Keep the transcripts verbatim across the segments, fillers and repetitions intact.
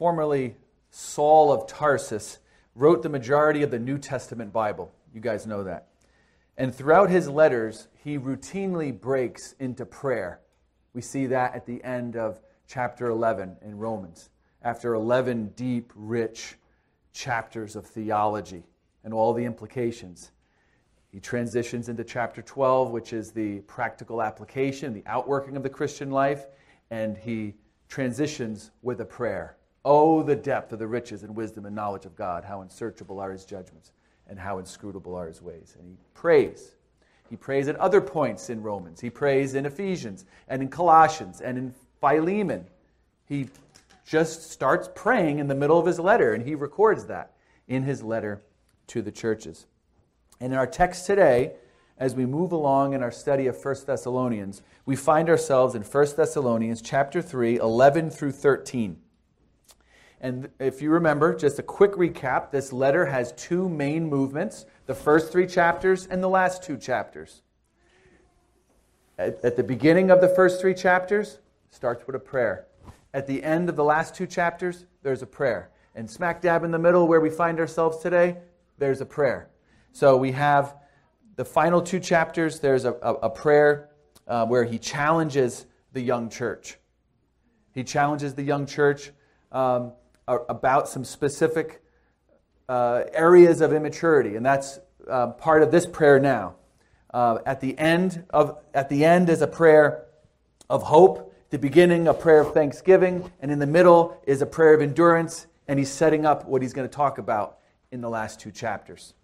formerly Saul of Tarsus, wrote the majority of the New Testament Bible. You guys know that. And throughout his letters, he routinely breaks into prayer. We see that at the end of chapter eleven in Romans, after eleven deep, rich chapters of theology and all the implications. He transitions into chapter twelve, which is the practical application, the outworking of the Christian life, and he transitions with a prayer. Oh, the depth of the riches and wisdom and knowledge of God, how unsearchable are his judgments and how inscrutable are his ways. And he prays. He prays at other points in Romans. He prays in Ephesians and in Colossians and in Philemon. He just starts praying in the middle of his letter, and he records that in his letter to the churches. And in our text today, as we move along in our study of First Thessalonians, we find ourselves in First Thessalonians chapter three, eleven through thirteen. And if you remember, just a quick recap, this letter has two main movements, the first three chapters and the last two chapters. At, at the beginning of the first three chapters, starts with a prayer. At the end of the last two chapters, there's a prayer. And smack dab in the middle where we find ourselves today, there's a prayer. So we have the final two chapters, there's a, a, a prayer uh, where he challenges the young church. He challenges the young church um, about some specific uh, areas of immaturity, and that's uh, part of this prayer now. Uh, at the end of at the end is a prayer of hope, the beginning a prayer of thanksgiving, and in the middle is a prayer of endurance, and he's setting up what he's going to talk about in the last two chapters.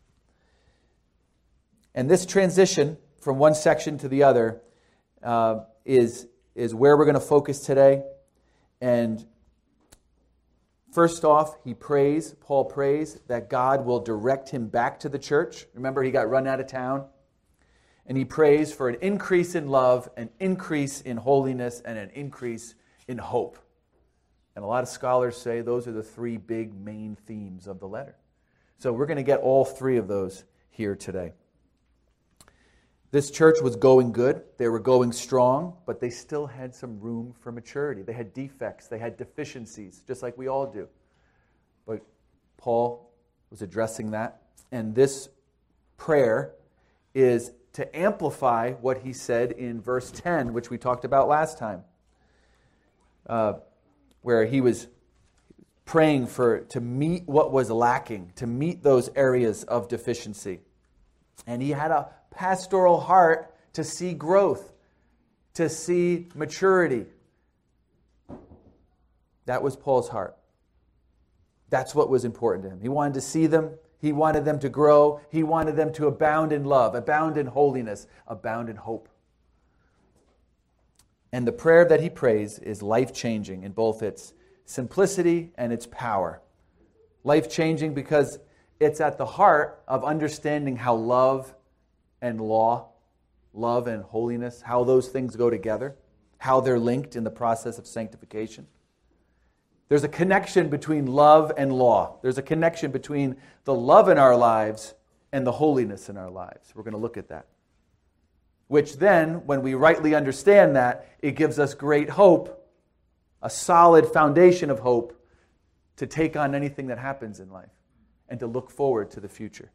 And this transition from one section to the other uh, is, is where we're going to focus today. And first off, he prays, Paul prays, that God will direct him back to the church. Remember, he got run out of town. And he prays for an increase in love, an increase in holiness, and an increase in hope. And a lot of scholars say those are the three big main themes of the letter. So we're going to get all three of those here today. This church was going good. They were going strong, but they still had some room for maturity. They had defects. They had deficiencies, just like we all do. But Paul was addressing that. And this prayer is to amplify what he said in verse ten, which we talked about last time, uh, where he was praying for to meet what was lacking, to meet those areas of deficiency. And he had a pastoral heart to see growth, to see maturity. That was Paul's heart. That's what was important to him. He wanted to see them. He wanted them to grow. He wanted them to abound in love, abound in holiness, abound in hope. And the prayer that he prays is life-changing in both its simplicity and its power. Life-changing because it's at the heart of understanding how love and law, love and holiness, how those things go together, how they're linked in the process of sanctification. There's a connection between love and law. There's a connection between the love in our lives and the holiness in our lives. We're going to look at that. Which then, when we rightly understand that, it gives us great hope, a solid foundation of hope to take on anything that happens in life and to look forward to the future.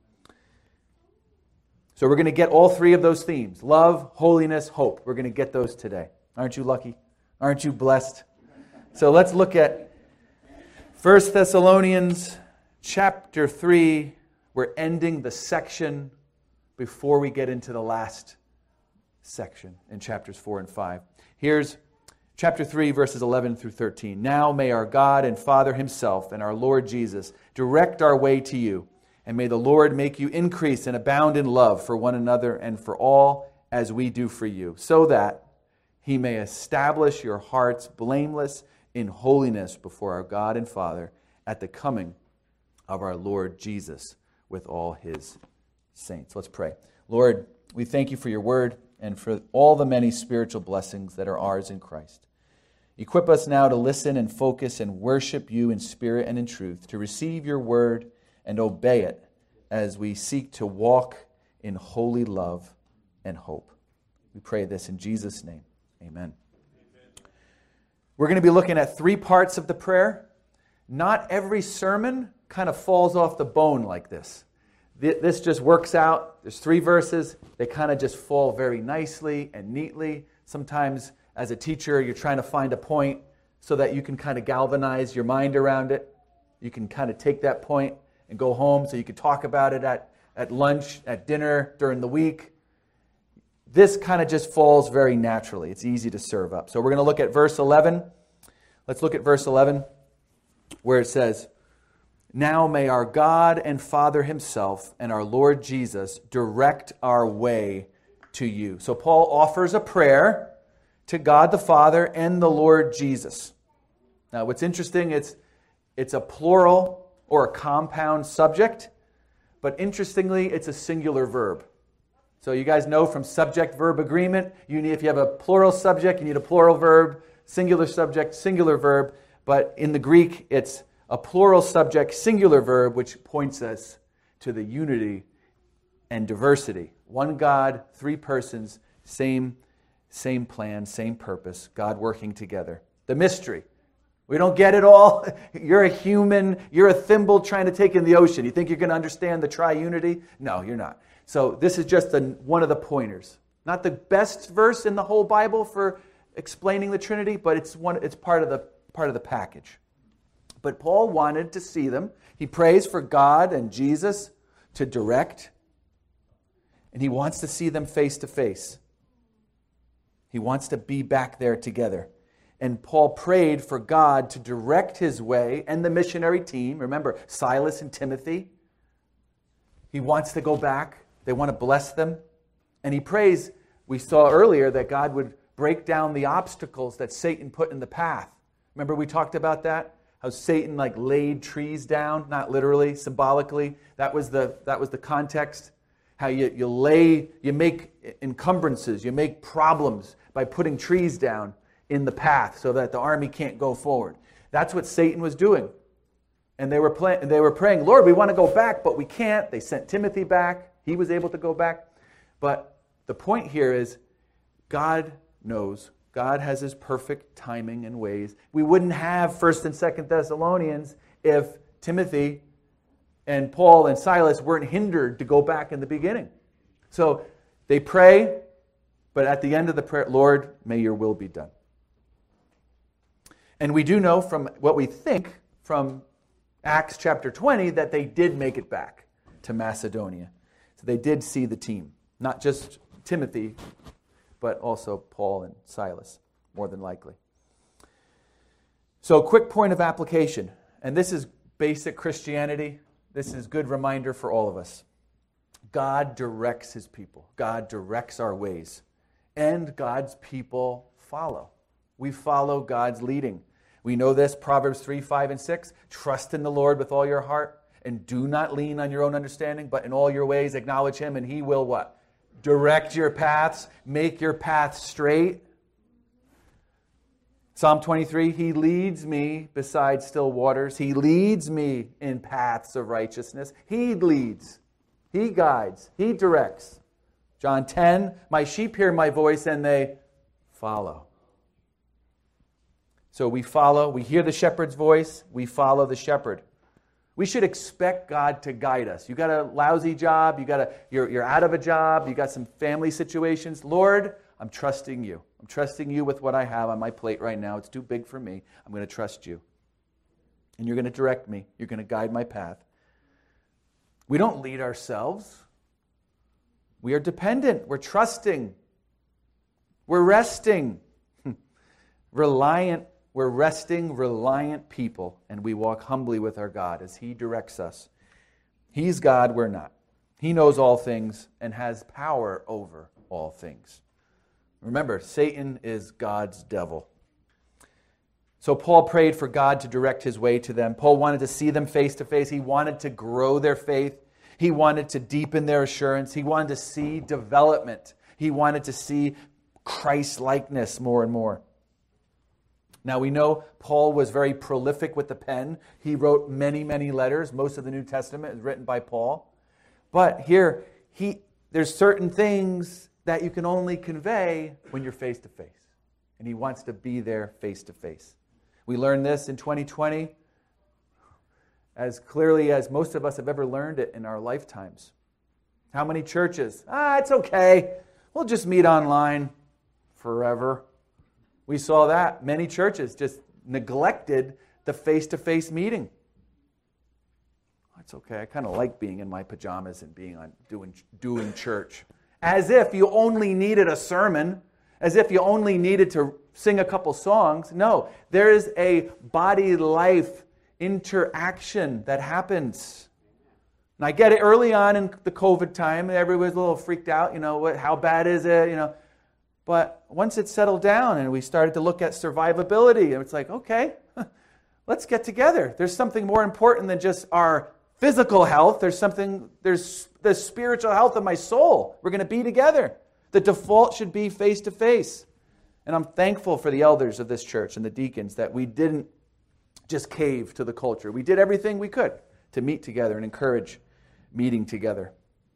So we're going to get all three of those themes. Love, holiness, hope. We're going to get those today. Aren't you lucky? Aren't you blessed? So let's look at First Thessalonians chapter three. We're ending the section before we get into the last section in chapters four and five. Here's chapter three, verses eleven through thirteen. Now may our God and Father himself and our Lord Jesus direct our way to you. And may the Lord make you increase and abound in love for one another and for all as we do for you, so that he may establish your hearts blameless in holiness before our God and Father at the coming of our Lord Jesus with all his saints. Let's pray. Lord, we thank you for your word and for all the many spiritual blessings that are ours in Christ. Equip us now to listen and focus and worship you in spirit and in truth, to receive your word and obey it as we seek to walk in holy love and hope. We pray this in Jesus' name. Amen. Amen. We're going to be looking at three parts of the prayer. not every sermon kind of falls off the bone like this. This just works out. There's three verses. They kind of just fall very nicely and neatly. Sometimes as a teacher, you're trying to find a point so that you can kind of galvanize your mind around it. You can kind of take that point and go home so you can talk about it at, at lunch, at dinner, during the week. This kind of just falls very naturally. It's easy to serve up. So we're going to look at verse eleven. Let's look at verse eleven where it says, "Now may our God and Father himself and our Lord Jesus direct our way to you." So Paul offers a prayer to God the Father and the Lord Jesus. Now what's interesting, it's it's a plural or a compound subject, but interestingly, it's a singular verb. So you guys know from subject-verb agreement, you need, if you have a plural subject, you need a plural verb, singular subject, singular verb, but in the Greek, it's a plural subject, singular verb, which points us to the unity and diversity. One God, three persons, same, same plan, same purpose, God working together. The mystery. We don't get it all. You're a human. You're a thimble trying to take in the ocean. You think you're going to understand the triunity? No, you're not. So this is just a, one of the pointers. Not the best verse in the whole Bible for explaining the Trinity, but it's one. It's part of the part of the package. But Paul wanted to see them. He prays for God and Jesus to direct, and he wants to see them face to face. He wants to be back there together. And Paul prayed for God to direct his way and the missionary team. Remember, Silas and Timothy. He wants to go back. They want to bless them. And he prays, we saw earlier, that God would break down the obstacles that Satan put in the path. Remember we talked about that? How Satan like laid trees down, not literally, symbolically. That was the that was the context. How you, you lay, you make encumbrances, you make problems by putting trees down in the path so that the army can't go forward. That's what Satan was doing. And they were play, they were praying, Lord, we want to go back, but we can't. They sent Timothy back. He was able to go back. But the point here is God knows. God has his perfect timing and ways. We wouldn't have First and Second Thessalonians if Timothy and Paul and Silas weren't hindered to go back in the beginning. So they pray, but at the end of the prayer, Lord, may your will be done. And we do know from what we think from Acts chapter twenty that they did make it back to Macedonia. So they did see the team. Not just Timothy, but also Paul and Silas, more than likely. So quick point of application. And this is basic Christianity. This is a good reminder for all of us. God directs his people. God directs our ways. And God's people follow. We follow God's leading. We know this, Proverbs three, five, and six. Trust in the Lord with all your heart, and do not lean on your own understanding, but in all your ways acknowledge him, and he will what? Direct your paths, make your paths straight. Psalm twenty-three, he leads me beside still waters. He leads me in paths of righteousness. He leads, he guides, he directs. John ten, my sheep hear my voice and they follow. So we follow, we hear the shepherd's voice, we follow the shepherd. We should expect God to guide us. You got a lousy job, you got a you're you're out of a job, you got some family situations. Lord, I'm trusting you. I'm trusting you with what I have on my plate right now. It's too big for me. I'm going to trust you. And you're going to direct me. You're going to guide my path. We don't lead ourselves. We are dependent. We're trusting. We're resting. Reliant. We're resting, reliant people, and we walk humbly with our God as he directs us. He's God, we're not. He knows all things and has power over all things. Remember, Satan is God's devil. So Paul prayed for God to direct his way to them. Paul wanted to see them face to face. He wanted to grow their faith. He wanted to deepen their assurance. He wanted to see development. He wanted to see Christ-likeness more and more. Now we know Paul was very prolific with the pen. He wrote many, many letters. Most of the New Testament is written by Paul. But here, he there's certain things that you can only convey when you're face to face. And he wants to be there face to face. We learned this in twenty twenty. as clearly as most of us have ever learned it in our lifetimes. How many churches? Ah, it's okay. We'll just meet online forever. We saw that. Many churches just neglected the face-to-face meeting. It's okay. I kind of like being in my pajamas and being on doing doing church. As if you only needed a sermon, as if you only needed to sing a couple songs. No, there is a body life interaction that happens. And I get it early on in the COVID time, everybody was a little freaked out, you know, what, how bad is it, you know. But once it settled down and we started to look at survivability, it's like, okay, let's get together. There's something more important than just our physical health. There's something, there's the spiritual health of my soul. We're going to be together. The default should be face to face. And I'm thankful for the elders of this church and the deacons that we didn't just cave to the culture. We did everything we could to meet together and encourage meeting together.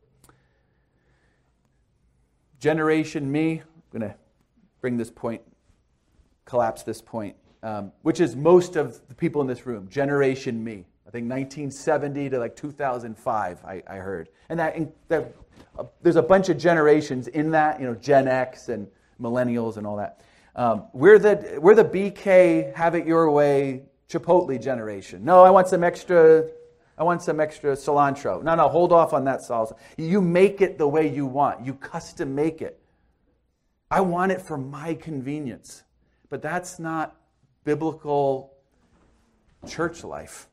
Generation Me, I'm going to bring this point, collapse this point, um, which is most of the people in this room. Generation Me. I think nineteen seventy to like two thousand five, I, I heard. And that, that uh, there's a bunch of generations in that, you know, Gen X and millennials and all that. Um, we're the we're the B K, have it your way, Chipotle generation. No, I want some extra, I want some extra cilantro. No, no, hold off on that salsa. You make it the way you want. You custom make it. I want it for my convenience. But that's not biblical church life.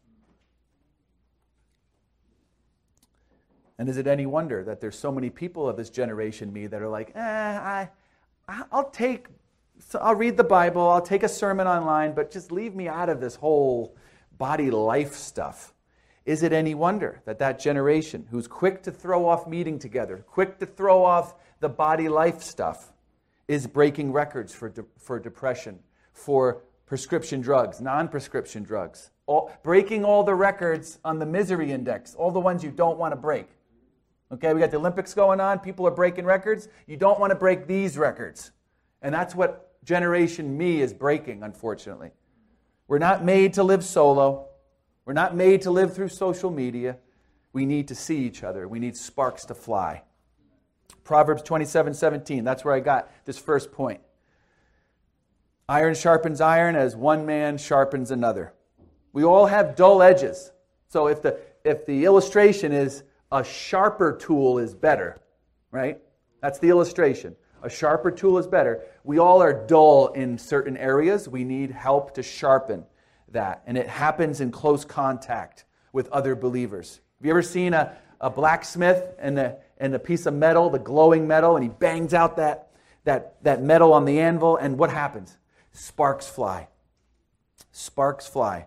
And is it any wonder that there's so many people of this generation, me, that are like, eh, I, I'll take, I'll read the Bible, I'll take a sermon online, but just leave me out of this whole body life stuff. Is it any wonder that that generation, who's quick to throw off meeting together, quick to throw off the body life stuff, is breaking records for de- for depression, for prescription drugs, non-prescription drugs, all, breaking all the records on the misery index, all the ones you don't want to break. Okay, we got the Olympics going on. People are breaking records. You don't want to break these records. And that's what Generation Me is breaking, unfortunately. We're not made to live solo. We're not made to live through social media. We need to see each other. We need sparks to fly. Proverbs twenty-seven seventeen, that's where I got this first point. Iron sharpens iron as one man sharpens another. We all have dull edges. So if the if the illustration is a sharper tool is better, right? That's the illustration. A sharper tool is better. We all are dull in certain areas. We need help to sharpen that. And it happens in close contact with other believers. Have you ever seen a, a blacksmith and a, and a piece of metal, the glowing metal, and he bangs out that, that, that metal on the anvil, and what happens? Sparks fly. Sparks fly.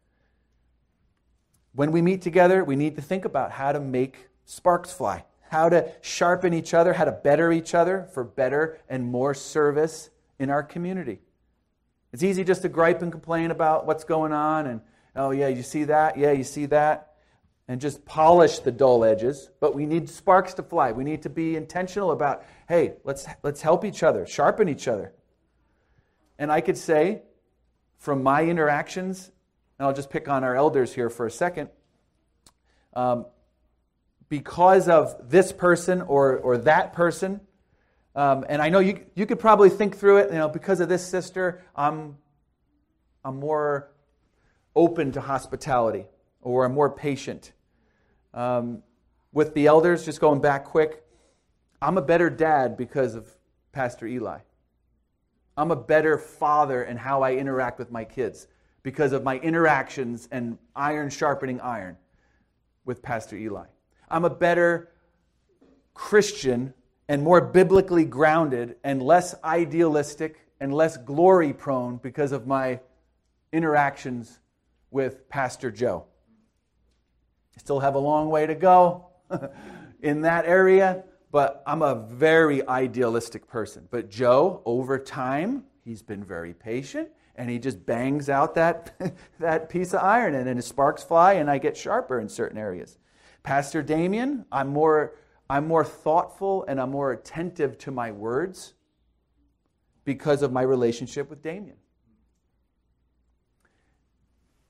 When we meet together, we need to think about how to make sparks fly, how to sharpen each other, how to better each other for better and more service in our community. It's easy just to gripe and complain about what's going on, and, oh yeah, you see that? Yeah, you see that? And just polish the dull edges, but we need sparks to fly. We need to be intentional about, hey, let's let's help each other, sharpen each other. And I could say, from my interactions, and I'll just pick on our elders here for a second, um, because of this person or or that person, um, and I know you you could probably think through it, you know, because of this sister, I'm I'm more open to hospitality, or I'm more patient. Um, with the elders, just going back quick, I'm a better dad because of Pastor Eli. I'm a better father in how I interact with my kids because of my interactions and iron sharpening iron with Pastor Eli. I'm a better Christian and more biblically grounded and less idealistic and less glory prone because of my interactions with Pastor Joe. I still have a long way to go in that area, but I'm a very idealistic person. But Joe, over time, he's been very patient, and he just bangs out that, that piece of iron, and then the sparks fly, and I get sharper in certain areas. Pastor Damien, I'm more, I'm more thoughtful, and I'm more attentive to my words because of my relationship with Damien.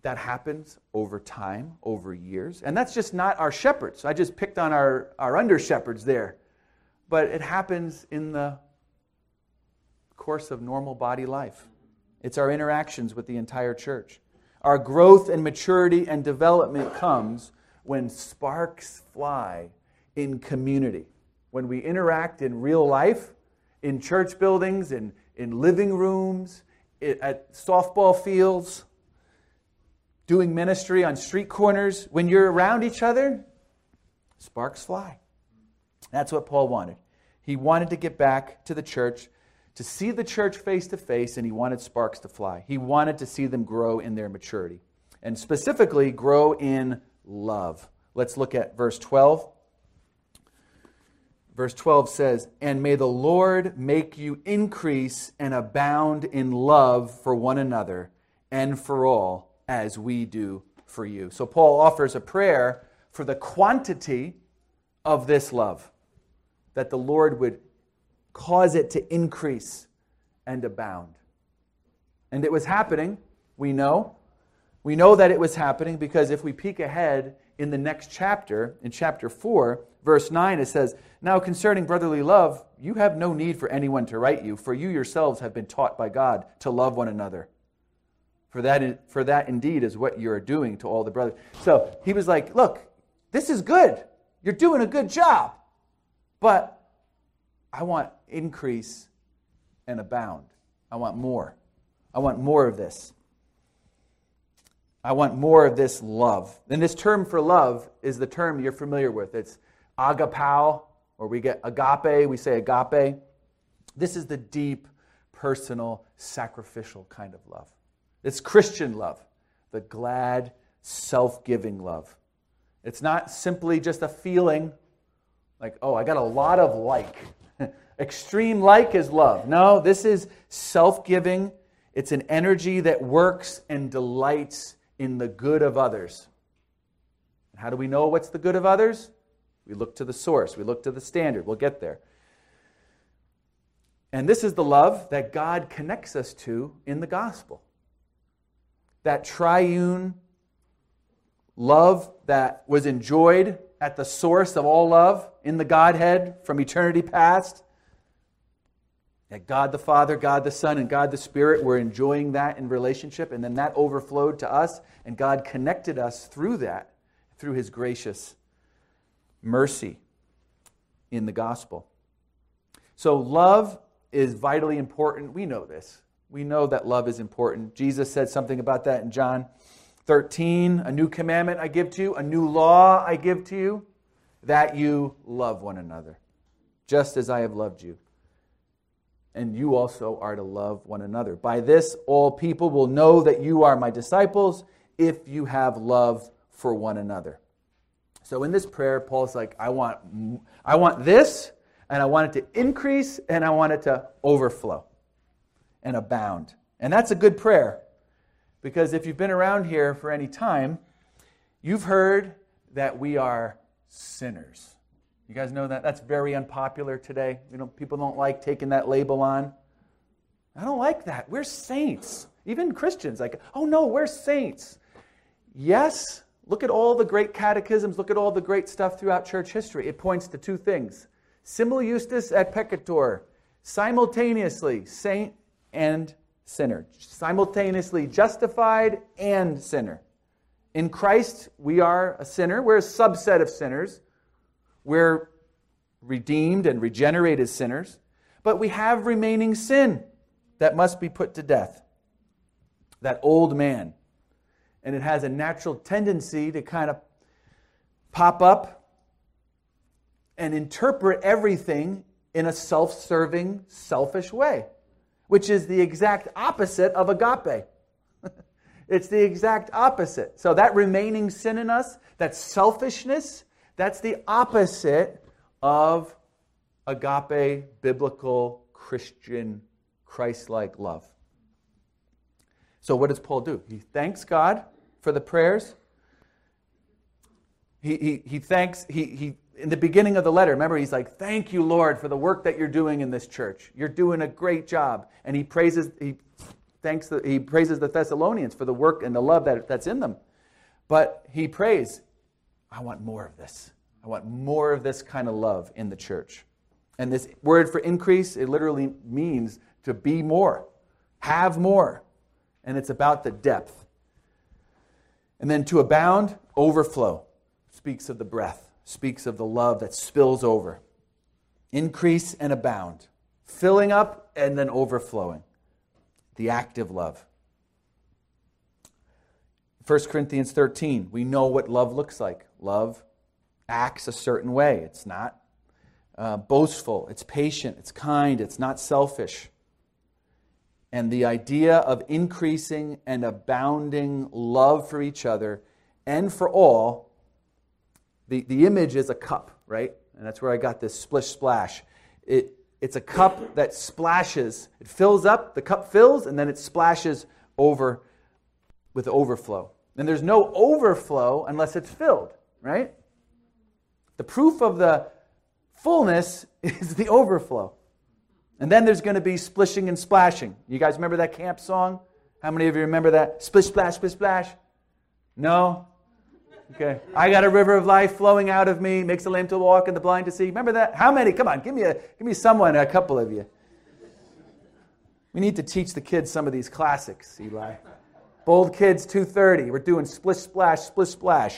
that happens over time, over years. And that's just not our shepherds. I just picked on our, our under-shepherds there. But it happens in the course of normal body life. It's our interactions with the entire church. Our growth and maturity and development comes when sparks fly in community. When we interact in real life, in church buildings, in, in living rooms, at softball fields, doing ministry on street corners. When you're around each other, sparks fly. That's what Paul wanted. He wanted to get back to the church, to see the church face to face, and he wanted sparks to fly. He wanted to see them grow in their maturity, and specifically grow in love. Let's look at verse twelve. Verse twelve says, "And may the Lord make you increase and abound in love for one another and for all, as we do for you." So Paul offers a prayer for the quantity of this love, that the Lord would cause it to increase and abound. And it was happening, we know. We know that it was happening because if we peek ahead in the next chapter, in chapter four, verse nine, it says, "Now concerning brotherly love, you have no need for anyone to write you, for you yourselves have been taught by God to love one another. For that, for that indeed is what you are doing to all the brothers." So he was like, look, this is good. You're doing a good job. But I want increase and abound. I want more. I want more of this. I want more of this love. And this term for love is the term you're familiar with. It's agapao, or we get agape, we say agape. This is the deep, personal, sacrificial kind of love. It's Christian love, the glad, self-giving love. It's not simply just a feeling like, oh, I got a lot of like. Extreme like is love. No, this is self-giving. It's an energy that works and delights in the good of others. And how do we know what's the good of others? We look to the source. We look to the standard. We'll get there. And this is the love that God connects us to in the gospel. That triune love that was enjoyed at the source of all love in the Godhead from eternity past. That God the Father, God the Son, and God the Spirit were enjoying that in relationship, and then that overflowed to us, and God connected us through that, through His gracious mercy in the gospel. So love is vitally important. We know this. We know that love is important. Jesus said something about that in John thirteen. "A new commandment I give to you, a new law I give to you, that you love one another, just as I have loved you. And you also are to love one another. By this all people will know that you are my disciples, if you have love for one another." So in this prayer, Paul's like, I want, I want this, and I want it to increase, and I want it to overflow and abound. And that's a good prayer, because if you've been around here for any time, you've heard that we are sinners. You guys know that? That's very unpopular today. You know, people don't like taking that label on. I don't like that. We're saints. Even Christians, like, oh no, we're saints. Yes, look at all the great catechisms, look at all the great stuff throughout church history. It points to two things. Simul justus et peccator. Simultaneously, saint and sinner. Simultaneously justified and sinner. In Christ, we are a sinner. We're a subset of sinners. We're redeemed and regenerated sinners. But we have remaining sin that must be put to death. That old man. And it has a natural tendency to kind of pop up and interpret everything in a self-serving, selfish way, which is the exact opposite of agape. It's the exact opposite. So that remaining sin in us, that selfishness, that's the opposite of agape, biblical, Christian, Christ-like love. So what does Paul do? He thanks God for the prayers. He, he, he thanks, he, he in the beginning of the letter, remember, he's like, thank you, Lord, for the work that you're doing in this church. You're doing a great job. And he praises, he thanks. The, he praises the Thessalonians for the work and the love that, that's in them. But he prays, I want more of this. I want more of this kind of love in the church. And this word for increase, it literally means to be more, have more. And it's about the depth. And then to abound, overflow. Speaks of the breath, speaks of the love that spills over. Increase and abound. Filling up and then overflowing. The active love. First Corinthians thirteen, we know what love looks like. Love acts a certain way. It's not uh, boastful. It's patient. It's kind. It's not selfish. And the idea of increasing and abounding love for each other and for all, the, the image is a cup, right? And that's where I got this splish splash. It, it's a cup that splashes. It fills up, the cup fills, and then it splashes over with overflow. And there's no overflow unless it's filled, right? The proof of the fullness is the overflow. And then there's going to be splishing and splashing. You guys remember that camp song? How many of you remember that? Splish, splash, splish, splash. No? Okay. I got a river of life flowing out of me, makes the lame to walk and the blind to see. Remember that? How many? Come on, give me a give me someone, a couple of you. We need to teach the kids some of these classics, Eli. Bold Kids two thirty. We're doing splish, splash, splish, splash.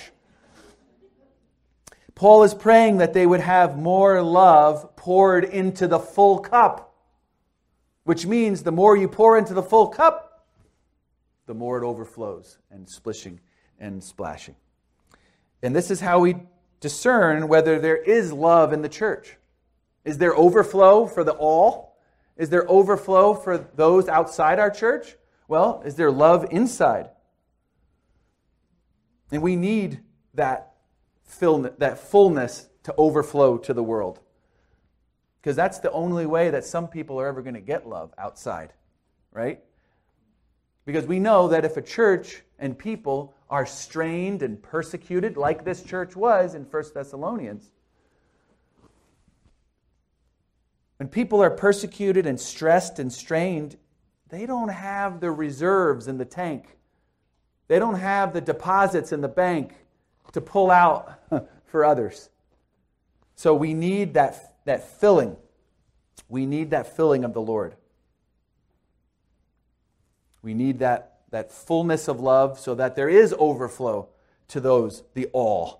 Paul is praying that they would have more love poured into the full cup, which means the more you pour into the full cup, the more it overflows and splishing and splashing. And this is how we discern whether there is love in the church. Is there overflow for the all? Is there overflow for those outside our church? Well, is there love inside? And we need that Fill, that fullness to overflow to the world. Because that's the only way that some people are ever going to get love outside, right? Because we know that if a church and people are strained and persecuted, like this church was in First Thessalonians, when people are persecuted and stressed and strained, they don't have the reserves in the tank. They don't have the deposits in the bank to pull out for others. So we need that, that filling. We need that filling of the Lord. We need that, that fullness of love so that there is overflow to those, the all.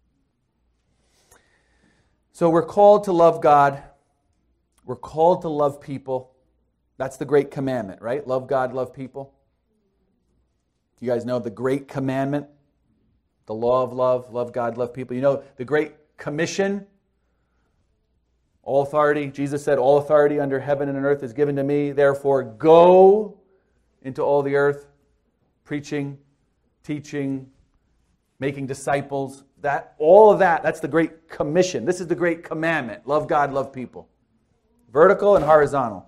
So we're called to love God. We're called to love people. That's the great commandment, right? Love God, love people. You guys know the great commandment? The law of love, love God, love people. You know, the Great Commission, all authority, Jesus said, all authority under heaven and on earth is given to me. Therefore, go into all the earth, preaching, teaching, making disciples. That, all of that, that's the Great Commission. This is the Great Commandment. Love God, love people. Vertical and horizontal.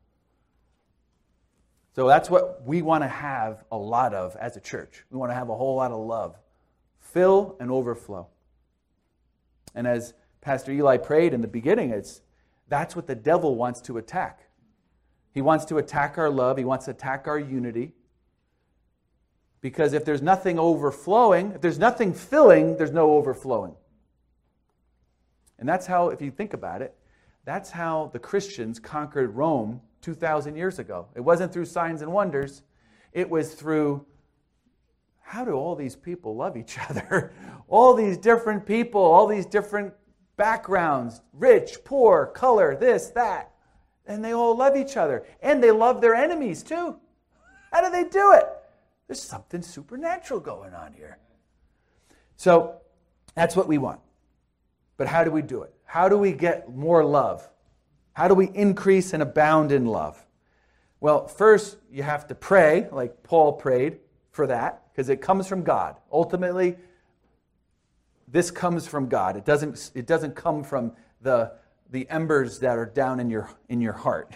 So that's what we want to have a lot of as a church. We want to have a whole lot of love. Fill and overflow. And as Pastor Eli prayed in the beginning, it's that's what the devil wants to attack. He wants to attack our love. He wants to attack our unity. Because if there's nothing overflowing, if there's nothing filling, there's no overflowing. And that's how, if you think about it, that's how the Christians conquered Rome two thousand years ago. It wasn't through signs and wonders. It was through, how do all these people love each other? All these different people, all these different backgrounds, rich, poor, color, this, that. And they all love each other. And they love their enemies too. How do they do it? There's something supernatural going on here. So that's what we want. But how do we do it? How do we get more love? How do we increase and abound in love? Well, first you have to pray, like Paul prayed for that. Because it comes from God. Ultimately, this comes from God. It doesn't, it doesn't come from the, the embers that are down in your, in your heart.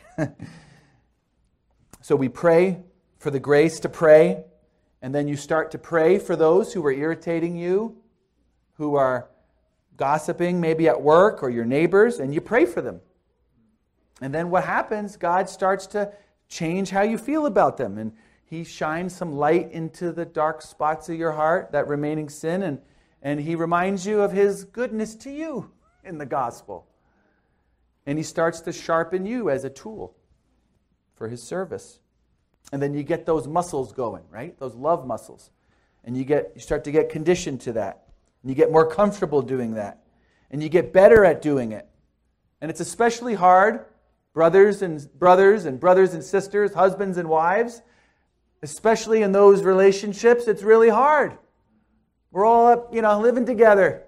So we pray for the grace to pray, and then you start to pray for those who are irritating you, who are gossiping maybe at work or your neighbors, and you pray for them. And then what happens, God starts to change how you feel about them. And he shines some light into the dark spots of your heart, that remaining sin, and, and he reminds you of his goodness to you in the gospel. And he starts to sharpen you as a tool for his service. And then you get those muscles going, right? Those love muscles. And you get you start to get conditioned to that. And you get more comfortable doing that. And you get better at doing it. And it's especially hard, brothers and brothers and brothers and sisters, husbands and wives, especially in those relationships, it's really hard. We're all up, you know, living together.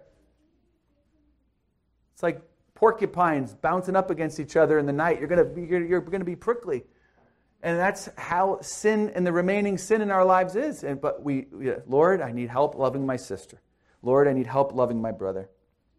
It's like porcupines bouncing up against each other in the night. You're going to be, you're, you're going to be prickly. And that's how sin and the remaining sin in our lives is. And but we, we, Lord, I need help loving my sister. Lord, I need help loving my brother.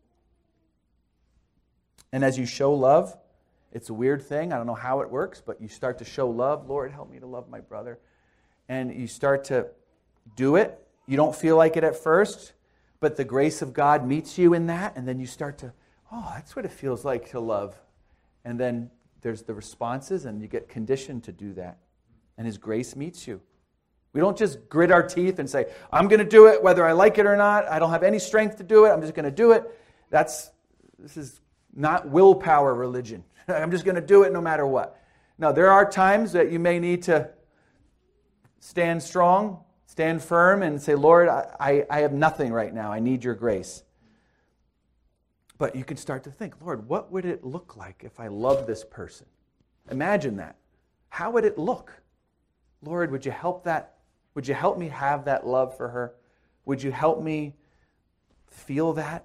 And as you show love, it's a weird thing. I don't know how it works, but you start to show love. Lord, help me to love my brother. And you start to do it. You don't feel like it at first, but the grace of God meets you in that. And then you start to, oh, that's what it feels like to love. And then there's the responses, and you get conditioned to do that. And his grace meets you. We don't just grit our teeth and say, I'm going to do it whether I like it or not. I don't have any strength to do it. I'm just going to do it. That's This is not willpower religion. I'm just going to do it no matter what. Now, there are times that you may need to stand strong, stand firm, and say, Lord, I, I have nothing right now. I need your grace. But you can start to think, Lord, what would it look like if I loved this person? Imagine that. How would it look? Lord, would you help that? Would you help me have that love for her? Would you help me feel that?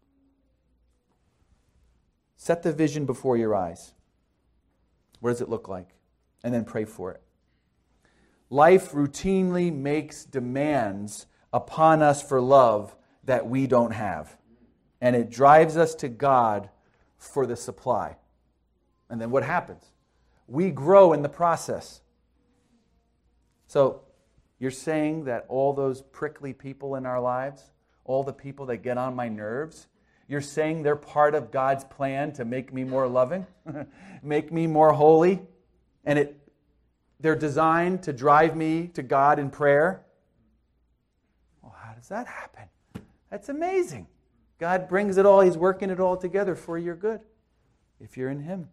Set the vision before your eyes. What does it look like? And then pray for it. Life routinely makes demands upon us for love that we don't have. And it drives us to God for the supply. And then what happens? We grow in the process. So you're saying that all those prickly people in our lives, all the people that get on my nerves, you're saying they're part of God's plan to make me more loving, make me more holy, and it they're designed to drive me to God in prayer? Well, how does that happen? That's amazing. God brings it all. He's working it all together for your good if you're in Him.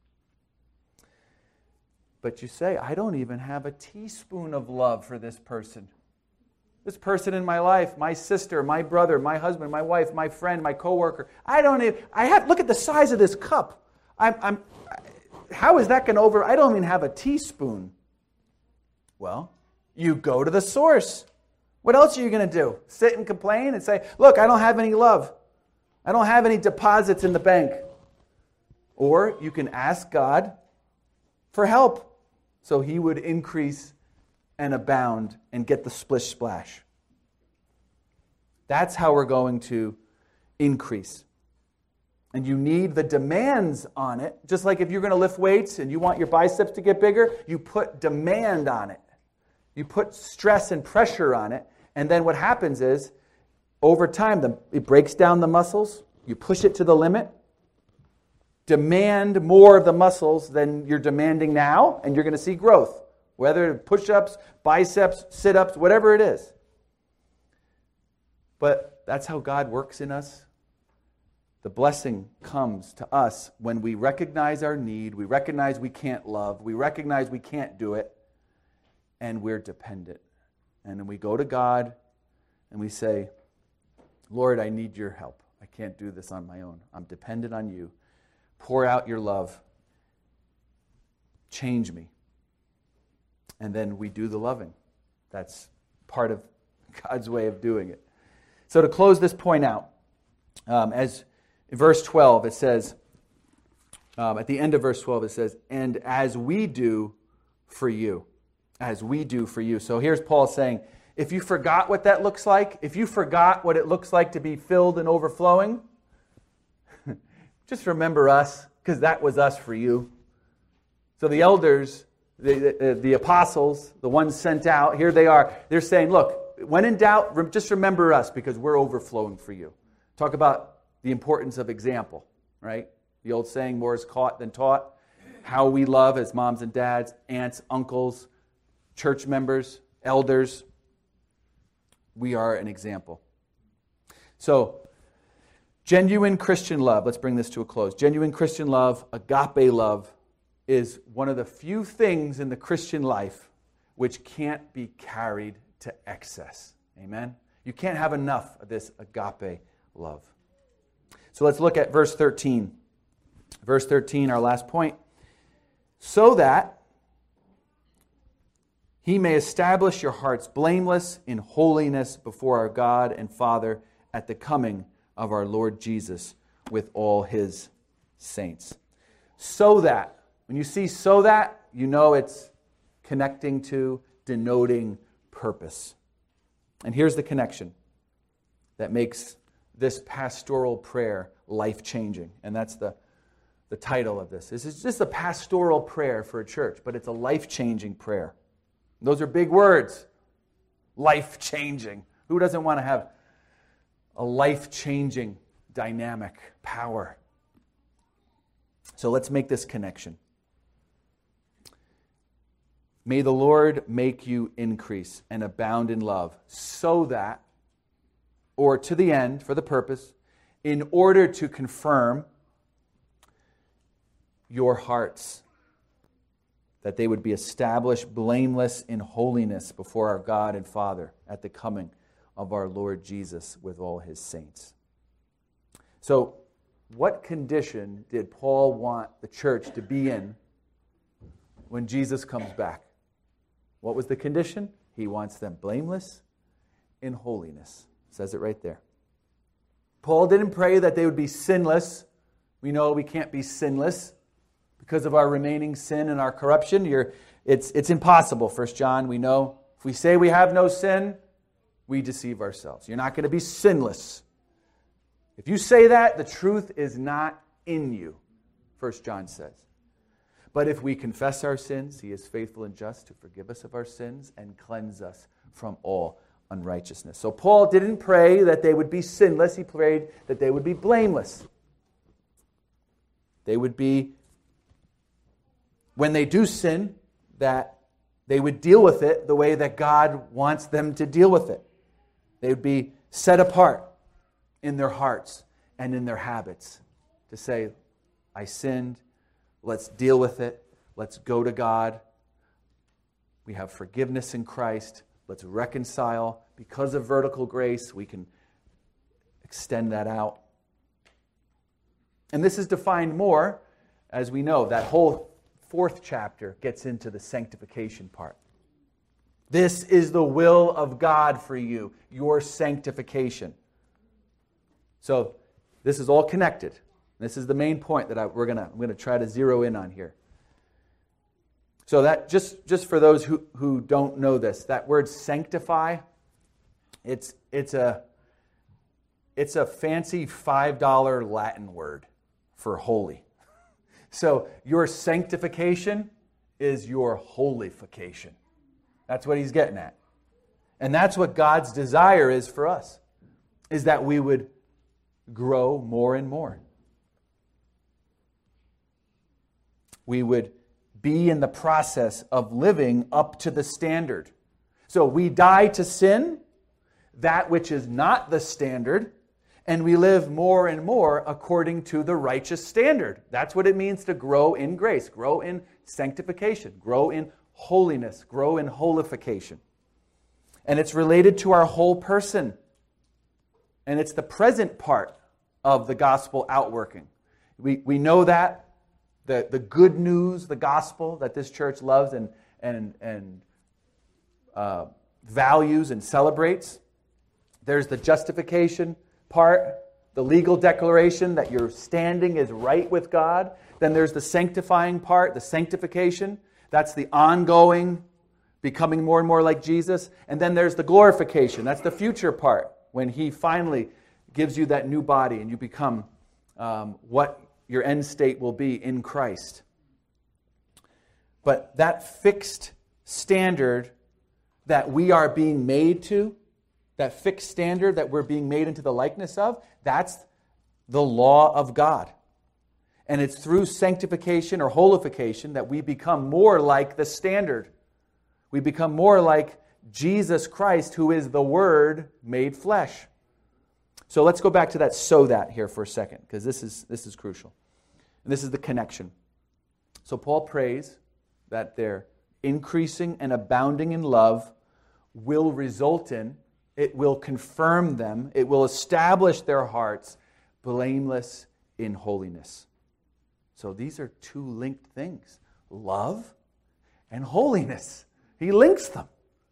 But you say, I don't even have a teaspoon of love for this person. This person in my life, my sister, my brother, my husband, my wife, my friend, my coworker. I don't even, I have, look at the size of this cup. I'm, I'm, how is that going to over, I don't even have a teaspoon. Well, you go to the source. What else are you going to do? Sit and complain and say, look, I don't have any love. I don't have any deposits in the bank. Or you can ask God for help so He would increase and abound and get the splish splash. That's how we're going to increase. And you need the demands on it. Just like if you're going to lift weights and you want your biceps to get bigger, you put demand on it. You put stress and pressure on it. And then what happens is, over time, the, it breaks down the muscles. You push it to the limit. Demand more of the muscles than you're demanding now, and you're going to see growth. Whether push-ups, biceps, sit-ups, whatever it is. But that's how God works in us. The blessing comes to us when we recognize our need, we recognize we can't love, we recognize we can't do it, and we're dependent. And then we go to God and we say, Lord, I need your help. I can't do this on my own. I'm dependent on you. Pour out your love. Change me. And then we do the loving. That's part of God's way of doing it. So to close this point out, um, as in verse twelve, it says, um, at the end of verse twelve, it says, and as we do for you. As we do for you. So here's Paul saying, if you forgot what that looks like, if you forgot what it looks like to be filled and overflowing, just remember us, because that was us for you. So the elders, the, the, the apostles, the ones sent out, here they are. They're saying, look, when in doubt, just remember us, because we're overflowing for you. Talk about the importance of example, right? The old saying, more is caught than taught. how we love as moms and dads, aunts, uncles, church members, elders. We are an example. So, genuine Christian love, let's bring this to a close. Genuine Christian love, agape love, is one of the few things in the Christian life which can't be carried to excess. Amen? You can't have enough of this agape love. So let's look at verse thirteen. Verse thirteen, our last point. So that He may establish your hearts blameless in holiness before our God and Father at the coming of our Lord Jesus with all His saints. So that. When you see so that, you know it's connecting to, denoting purpose. And here's the connection that makes this pastoral prayer life-changing. And that's the, the title of this. This is just a pastoral prayer for a church, but it's a life-changing prayer. Those are big words. Life-changing. Who doesn't want to have a life-changing dynamic power? So let's make this connection. May the Lord make you increase and abound in love, so that, or to the end, for the purpose, in order to confirm your hearts, that they would be established blameless in holiness before our God and Father at the coming of our Lord Jesus with all His saints. So, what condition did Paul want the church to be in when Jesus comes back? What was the condition? He wants them blameless in holiness. It says it right there. Paul didn't pray that they would be sinless. We know we can't be sinless because of our remaining sin and our corruption. You're, it's, it's impossible, First John, we know. If we say we have no sin, we deceive ourselves. You're not going to be sinless. If you say that, the truth is not in you, First John says. But if we confess our sins, He is faithful and just to forgive us of our sins and cleanse us from all unrighteousness. So Paul didn't pray that they would be sinless. He prayed that they would be blameless. They would be, when they do sin, that they would deal with it the way that God wants them to deal with it. They would be set apart in their hearts and in their habits to say, I sinned. Let's deal with it. Let's go to God. We have forgiveness in Christ. Let's reconcile. Because of vertical grace, we can extend that out. And this is defined more, as we know, that whole fourth chapter gets into the sanctification part. This is the will of God for you, your sanctification. So this is all connected. This is the main point that I, we're gonna I'm gonna try to zero in on here. So that just, just for those who, who don't know this, that word sanctify, it's it's a it's a fancy five dollar Latin word for holy. So your sanctification is your holification. That's what he's getting at. And that's what God's desire is for us, is that we would grow more and more. We would be in the process of living up to the standard. So we die to sin, that which is not the standard, and we live more and more according to the righteous standard. That's what it means to grow in grace, grow in sanctification, grow in holiness, grow in holification. And it's related to our whole person. And it's the present part of the gospel outworking. We, we know that. The, the good news, the gospel that this church loves and, and, and uh, values and celebrates. There's the justification part, the legal declaration that your standing is right with God. Then there's the sanctifying part, the sanctification. That's the ongoing, becoming more and more like Jesus. And then there's the glorification. That's the future part, when He finally gives you that new body and you become um, what your end state will be in Christ. But that fixed standard that we are being made to, that fixed standard that we're being made into the likeness of, that's the law of God. And it's through sanctification or holification that we become more like the standard. We become more like Jesus Christ, who is the Word made flesh. So let's go back to that "so that" here for a second, because this is, this is crucial. And this is the connection. So Paul prays that their increasing and abounding in love will result in, it will confirm them, it will establish their hearts blameless in holiness. So these are two linked things, love and holiness. He links them.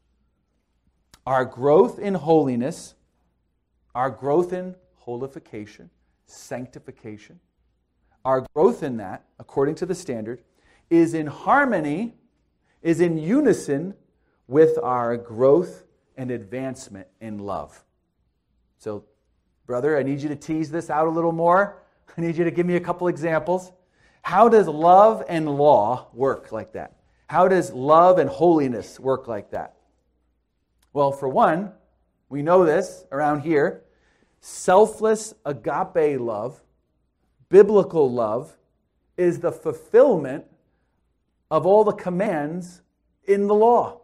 Our growth in holiness, our growth in holification, sanctification, our growth in that, according to the standard, is in harmony, is in unison with our growth and advancement in love. So, brother, I need you to tease this out a little more. I need you to give me a couple examples. How does love and law work like that? How does love and holiness work like that? Well, for one, we know this around here. Selfless agape love, biblical love, is the fulfillment of all the commands in the law.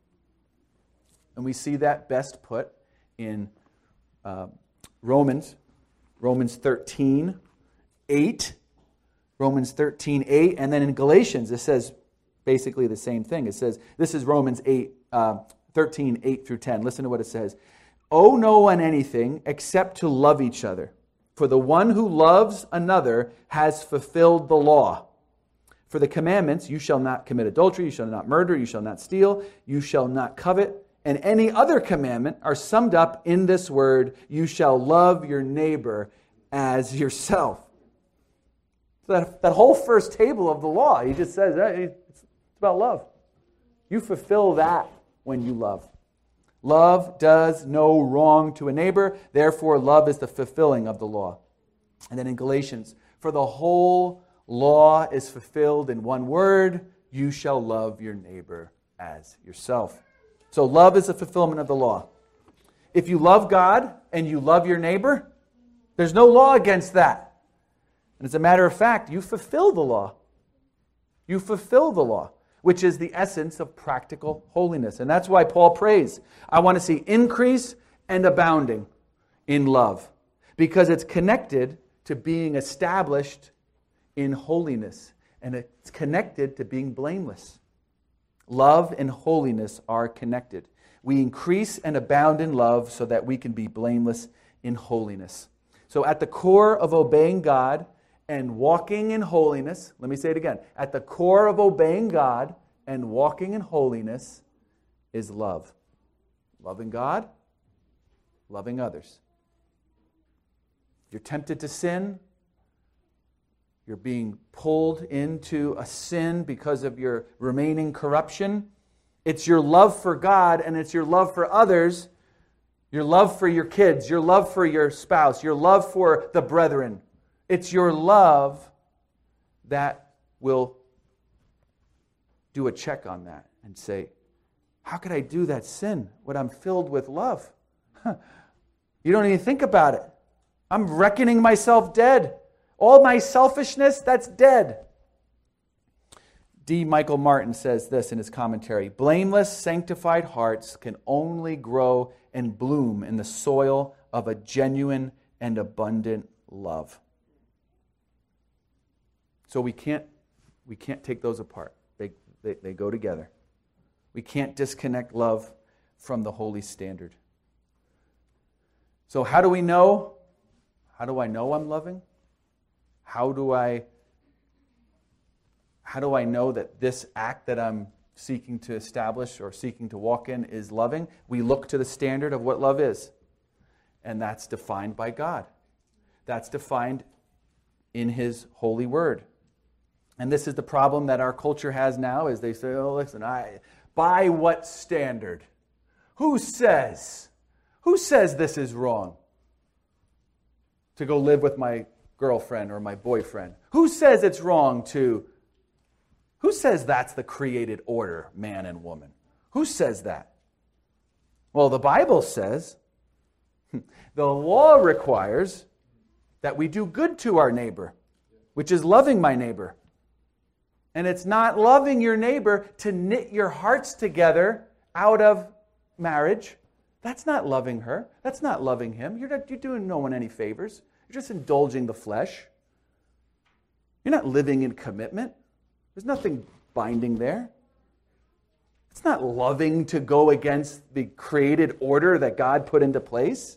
And we see that best put in uh, Romans, Romans thirteen, eight. Romans thirteen, eight. And then in Galatians, it says basically the same thing. It says, this is Romans eight, uh, thirteen, eight through ten. Listen to what it says. Owe no one anything except to love each other. For the one who loves another has fulfilled the law. For the commandments, you shall not commit adultery, you shall not murder, you shall not steal, you shall not covet, and any other commandment are summed up in this word, you shall love your neighbor as yourself. So that, that whole first table of the law, he just says, hey, it's about love. You fulfill that when you love. Love does no wrong to a neighbor, therefore love is the fulfilling of the law. And then in Galatians, for the whole law is fulfilled in one word, you shall love your neighbor as yourself. So love is the fulfillment of the law. If you love God and you love your neighbor, there's no law against that. And as a matter of fact, you fulfill the law. You fulfill the law, which is the essence of practical holiness. And that's why Paul prays, I want to see increase and abounding in love, because it's connected to being established in holiness, and it's connected to being blameless. Love and holiness are connected. We increase and abound in love so that we can be blameless in holiness. So at the core of obeying God and walking in holiness, let me say it again, at the core of obeying God and walking in holiness is love. Loving God, loving others. You're tempted to sin, you're being pulled into a sin because of your remaining corruption. It's your love for God and it's your love for others, your love for your kids, your love for your spouse, your love for the brethren. It's your love that will do a check on that and say, how could I do that sin when I'm filled with love? Huh. You don't even think about it. I'm reckoning myself dead. All my selfishness, that's dead. D. Michael Martin says this in his commentary. Blameless, sanctified hearts can only grow and bloom in the soil of a genuine and abundant love. So we can't, we can't take those apart. They, they, they go together. We can't disconnect love from the holy standard. So how do we know? How do I know I'm loving? How do I how do I know that this act that I'm seeking to establish or seeking to walk in is loving? We look to the standard of what love is. And that's defined by God. That's defined in His holy word. And this is the problem that our culture has now, is they say, oh, listen, I by what standard? Who says? Who says this is wrong? To go live with my girlfriend or my boyfriend. Who says it's wrong to... Who says that's the created order, man and woman? Who says that? Well, the Bible says the law requires that we do good to our neighbor. which is loving my neighbor. And it's not loving your neighbor to knit your hearts together out of marriage. That's not loving her. That's not loving him. You're not, you're doing no one any favors. You're just indulging the flesh. You're not living in commitment. There's nothing binding there. It's not loving to go against the created order that God put into place.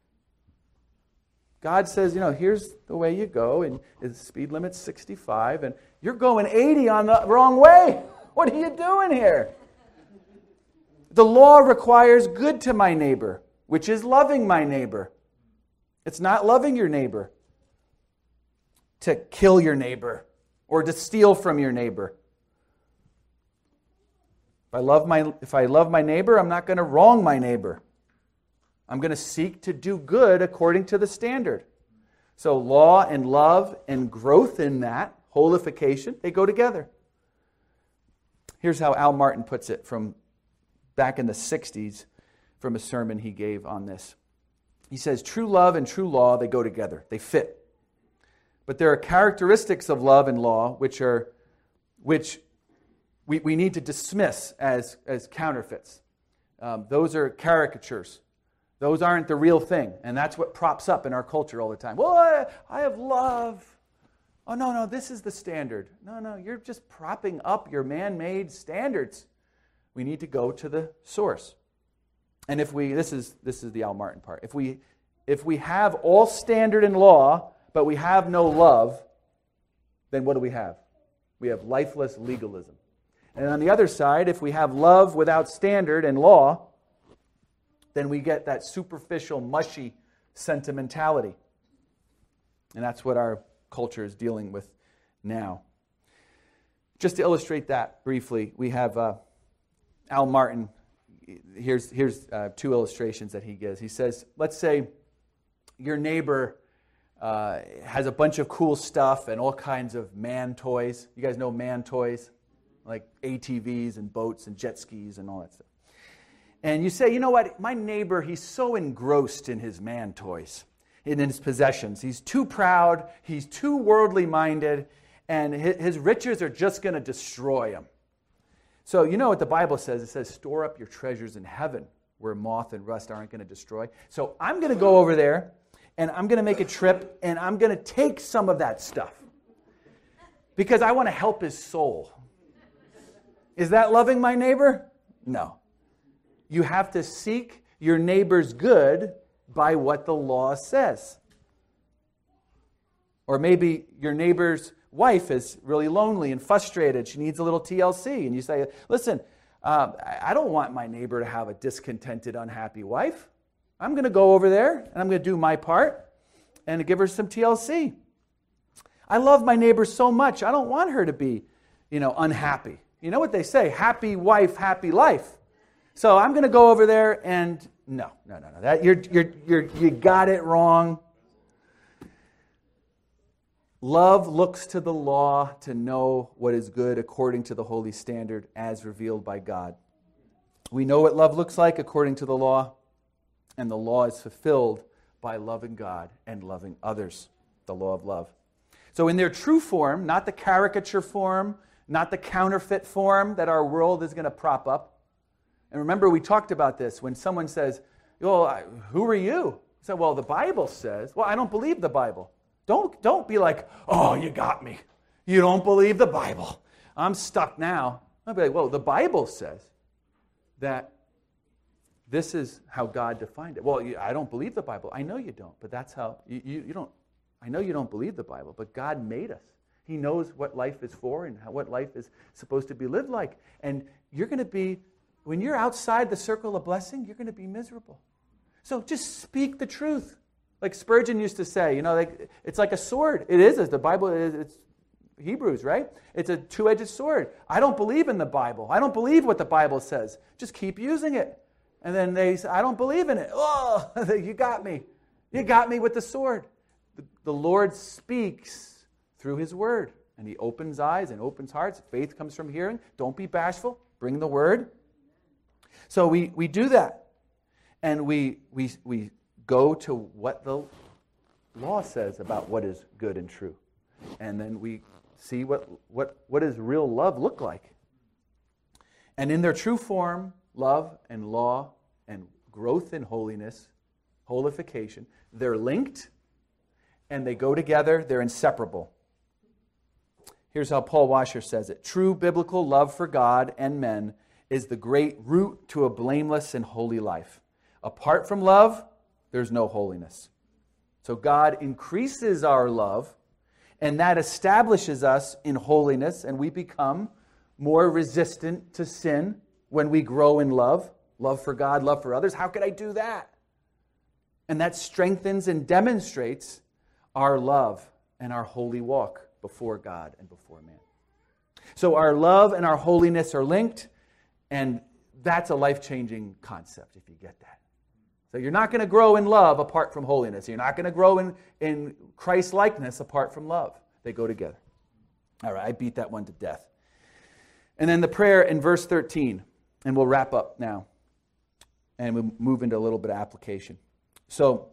God says, you know, here's the way you go, and the speed limit's sixty-five, and you're going eighty on the wrong way. What are you doing here? The law requires good to my neighbor, which is loving my neighbor. It's not loving your neighbor to kill your neighbor or to steal from your neighbor. If I love my, if I love my neighbor, I'm not going to wrong my neighbor. I'm going to seek to do good according to the standard. So law and love and growth in that, holification, they go together. Here's how Al Martin puts it from back in the sixties from a sermon he gave on this. He says, true love and true law, they go together. They fit. But there are characteristics of love and law which are which we, we need to dismiss as, as counterfeits. Um, those are caricatures. Those aren't the real thing. And that's what props up in our culture all the time. Well, I, I have love. Oh, no, no, this is the standard. No, no, you're just propping up your man-made standards. We need to go to the source. And if we, this is this is the Al Martin part. If we if we have all standard and law, but we have no love, then what do we have? We have lifeless legalism. And on the other side, if we have love without standard and law, then we get that superficial, mushy sentimentality. And that's what our culture is dealing with now. Just to illustrate that briefly, we have uh, Al Martin. Here's, here's uh, two illustrations that he gives. He says, let's say your neighbor uh, has a bunch of cool stuff and all kinds of man toys. You guys know man toys? Like A T Vs and boats and jet skis and all that stuff. And you say, you know what, my neighbor, he's so engrossed in his man toys, in his possessions. He's too proud, he's too worldly minded, and his riches are just going to destroy him. So you know what the Bible says? It says, store up your treasures in heaven where moth and rust aren't going to destroy. So I'm going to go over there, and I'm going to make a trip, and I'm going to take some of that stuff because I want to help his soul. Is that loving my neighbor? No. You have to seek your neighbor's good by what the law says. Or maybe your neighbor's wife is really lonely and frustrated. She needs a little T L C. And you say, listen, um, I don't want my neighbor to have a discontented, unhappy wife. I'm going to go over there and I'm going to do my part and give her some T L C. I love my neighbor so much. I don't want her to be, you know, unhappy. You know what they say? Happy wife, happy life. So I'm going to go over there and no, no, no, no. That you're you're you're you got it wrong. Love looks to the law to know what is good according to the holy standard as revealed by God. We know what love looks like according to the law, and the law is fulfilled by loving God and loving others, the law of love. So in their true form, not the caricature form, not the counterfeit form that our world is going to prop up. And remember, we talked about this. When someone says, well, who are you? I said, well, the Bible says. Well, I don't believe the Bible. Don't, don't be like, oh, you got me. You don't believe the Bible. I'm stuck now. I'll be like, well, the Bible says that this is how God defined it. Well, I don't believe the Bible. I know you don't, but that's how, you, you, you don't, I know you don't believe the Bible, but God made us. He knows what life is for and how, what life is supposed to be lived like. And you're going to be, when you're outside the circle of blessing, you're going to be miserable. So just speak the truth. Like Spurgeon used to say, you know, like it's like a sword. It is, as the Bible is, it's Hebrews, right? It's a two-edged sword. I don't believe in the Bible. I don't believe what the Bible says. Just keep using it. And then they say, I don't believe in it. Oh, you got me. You got me with the sword. The, the Lord speaks through His Word. And He opens eyes and opens hearts. Faith comes from hearing. Don't be bashful. Bring the Word. So we, we do that. And we we we go to what the law says about what is good and true. And then we see what, what, what does real love look like. And in their true form, love and law and growth in holiness, holification, they're linked and they go together. They're inseparable. Here's how Paul Washer says it. True biblical love for God and men is the great root to a blameless and holy life. Apart from love, there's no holiness. So God increases our love, and that establishes us in holiness, and we become more resistant to sin when we grow in love. Love for God, love for others. How could I do that? And that strengthens and demonstrates our love and our holy walk before God and before man. So our love and our holiness are linked, and that's a life-changing concept if you get that. So you're not going to grow in love apart from holiness. You're not going to grow in, in Christ-likeness apart from love. They go together. All right, I beat that one to death. And then the prayer in verse thirteen, and we'll wrap up now, and we'll move into a little bit of application. So,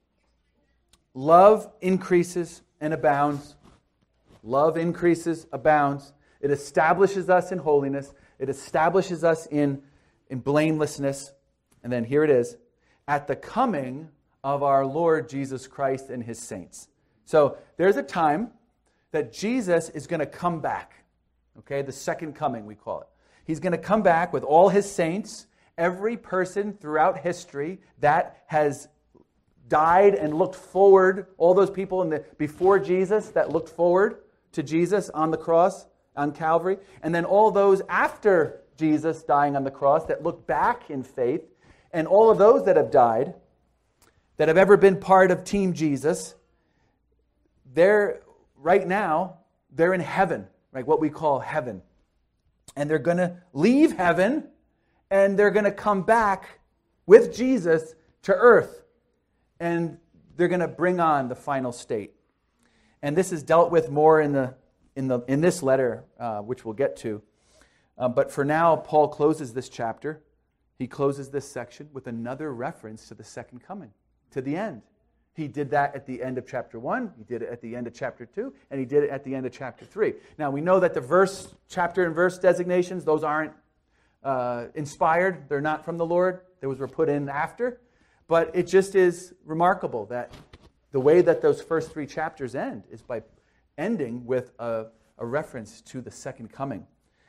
love increases and abounds. Love increases, abounds. It establishes us in holiness. It establishes us in, in blamelessness. And then here it is, at the coming of our Lord Jesus Christ and His saints. So there's a time that Jesus is going to come back. Okay, the second coming we call it. He's going to come back with all His saints, every person throughout history that has died and looked forward, all those people in the before Jesus that looked forward to Jesus on the cross, on Calvary, and then all those after Jesus dying on the cross that look back in faith, and all of those that have died, that have ever been part of Team Jesus, they're, right now, they're in heaven, right? What we call heaven. And they're going to leave heaven, and they're going to come back with Jesus to earth. And they're going to bring on the final state. And this is dealt with more in the in the in this letter, uh, which we'll get to. Uh, but for now, Paul closes this chapter. He closes this section with another reference to the second coming, to the end. He did that at the end of chapter one, he did it at the end of chapter two, and he did it at the end of chapter three. Now, we know that the verse, chapter and verse designations, those aren't uh, inspired. They're not from the Lord. Those were put in after. But it just is remarkable that the way that those first three chapters end is by ending with a, a reference to the second coming.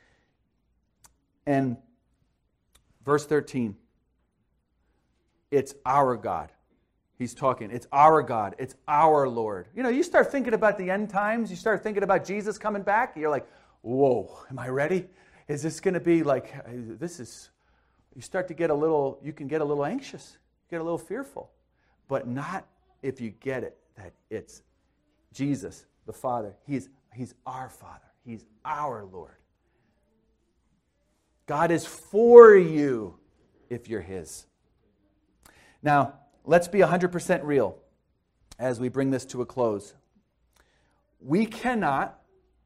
And verse thirteen, it's our God. He's talking, it's our God, it's our Lord. You know, you start thinking about the end times, you start thinking about Jesus coming back, you're like, whoa, am I ready? Is this going to be like, this is, you start to get a little, you can get a little anxious, get a little fearful. But not if you get it, that it's Jesus, the Father. He's, he's our Father. He's our Lord. God is for you if you're His. Now, let's be one hundred percent real as we bring this to a close. We cannot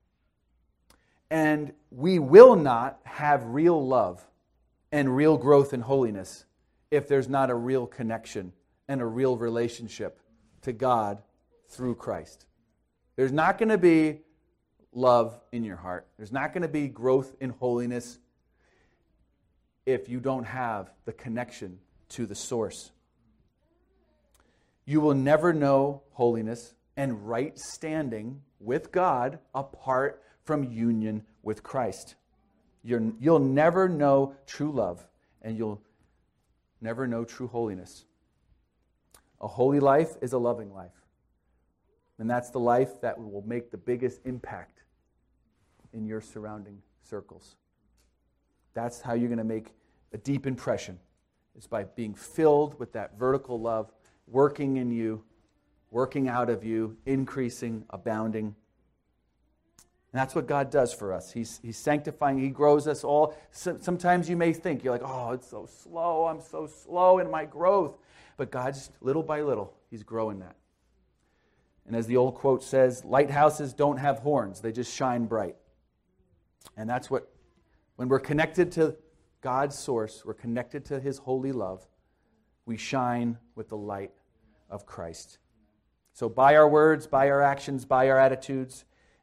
and we will not have real love and real growth in holiness if there's not a real connection and a real relationship to God through Christ. There's not going to be love in your heart. There's not going to be growth in holiness if you don't have the connection to the source. You will never know holiness and right standing with God apart from union with Christ. You're, you'll never know true love, and you'll never know true holiness. A holy life is a loving life. And that's the life that will make the biggest impact in your surrounding circles. That's how you're going to make a deep impression, is by being filled with that vertical love, working in you, working out of you, increasing, abounding. And that's what God does for us. He's, he's sanctifying. He grows us all. So, sometimes you may think, you're like, oh, it's so slow. I'm so slow in my growth. But God's, little by little, He's growing that. And as the old quote says, lighthouses don't have horns. They just shine bright. And that's what, when we're connected to God's source, we're connected to His holy love, we shine with the light of Christ. So by our words, by our actions, by our attitudes,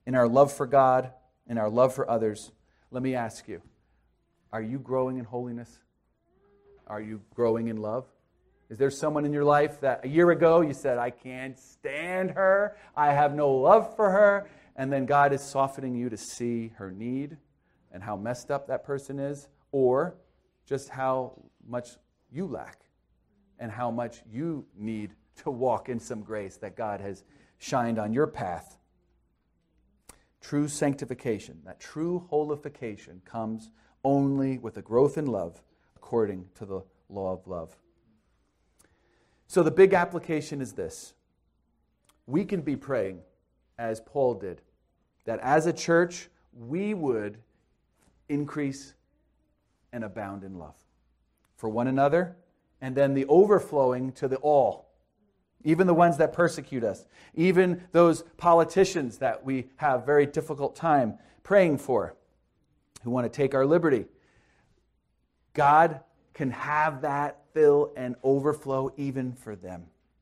in our love for God, in our love for others, let me ask you, are you growing in holiness? Are you growing in love? Is there someone in your life that a year ago you said, I can't stand her, I have no love for her, and then God is softening you to see her need and how messed up that person is, or just how much you lack and how much you need to walk in some grace that God has shined on your path. True sanctification, that true holification comes only with a growth in love according to the law of love. So the big application is this. We can be praying, as Paul did, that as a church, we would increase and abound in love for one another, and then the overflowing to the all, even the ones that persecute us, even those politicians that we have very difficult time praying for, who want to take our liberty. God can have that fill and overflow even for them,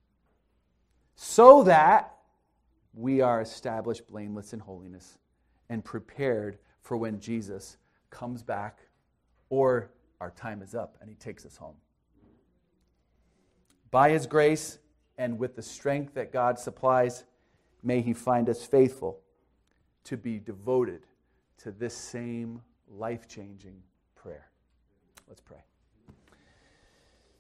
so that we are established blameless in holiness and prepared for when Jesus comes back or our time is up and he takes us home. By his grace and with the strength that God supplies, may he find us faithful to be devoted to this same life-changing prayer. Let's pray.